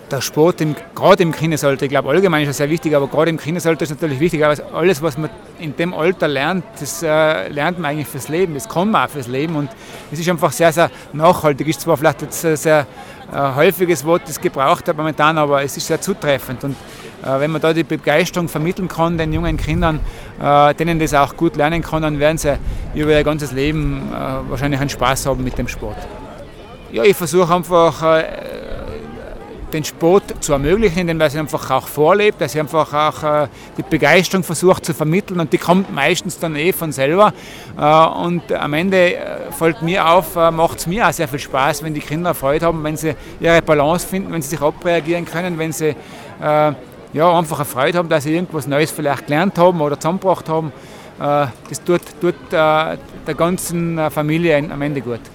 der Sport, gerade im Kindesalter, ich glaube allgemein ist das sehr wichtig, aber gerade im Kindesalter ist natürlich wichtig, aber alles, was man in dem Alter lernt, das lernt man eigentlich fürs Leben, das kann man auch fürs Leben und es ist einfach sehr, sehr nachhaltig. Ist zwar vielleicht jetzt ein sehr häufiges Wort, das gebraucht wird momentan, aber es ist sehr zutreffend und wenn man da die Begeisterung vermitteln kann den jungen Kindern, denen das auch gut lernen kann, dann werden sie über ihr ganzes Leben wahrscheinlich einen Spaß haben mit dem Sport. Ja, ich versuche einfach den Sport zu ermöglichen, indem er einfach auch vorlebt, dass er einfach auch die Begeisterung versucht zu vermitteln und die kommt meistens dann von selber und am Ende fällt mir auf, macht es mir auch sehr viel Spaß, wenn die Kinder Freude haben, wenn sie ihre Balance finden, wenn sie sich abreagieren können, wenn sie einfach eine Freude haben, dass sie irgendwas Neues vielleicht gelernt haben oder zusammengebracht haben. Das tut der ganzen Familie am Ende gut.